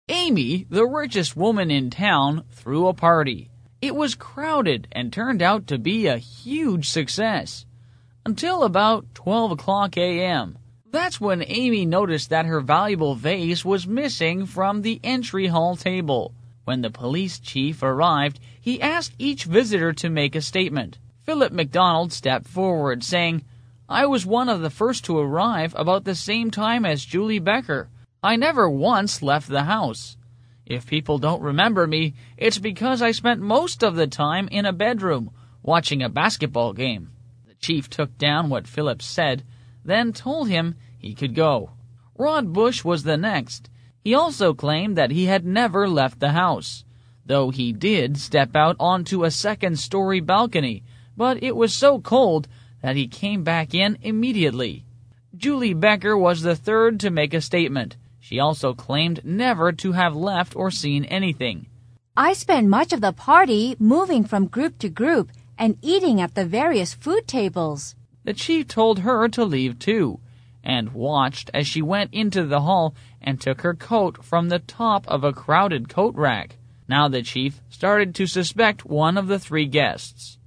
Amy, the richest woman in town, threw a party. It was crowded and turned out to be a huge success. Until about 12 o'clock a.m. That's when Amy noticed that her valuable vase was missing from the entry hall table. When the police chief arrived, he asked each visitor to make a statement. Philip MacDonald stepped forward, saying, "I was one of the first to arrive about the same time as Julie Becker. I never once left the house. If people don't remember me, it's because I spent most of the time in a bedroom watching a basketball game." The chief took down what Philip said, then told him he could go. Rod Bush was the next. He also claimed that he had never left the house, though he did step out onto a second-story balcony, but it was so cold that he came back in immediately. Julie Becker was the third to make a statement. She also claimed never to have left or seen anything. "I spent much of the party moving from group to group and eating at the various food tables." The chief told her to leave too, and watched as she went into the hall and took her coat from the top of a crowded coat rack. Now the chief started to suspect one of the three guests.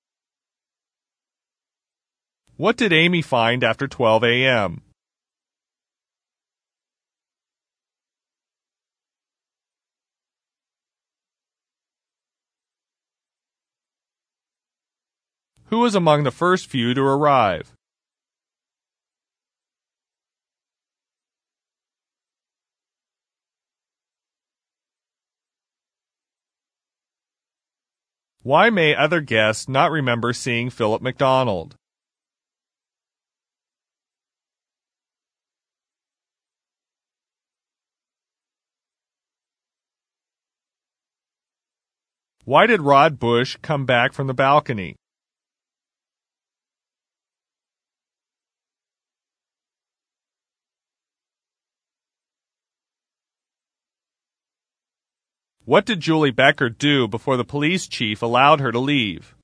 What did Amy find after 12 a.m.? Who was among the first few to arrive? Why may other guests not remember seeing Philip MacDonald? Why did Rod Bush come back from the balcony? What did Julie Becker do before the police chief allowed her to leave?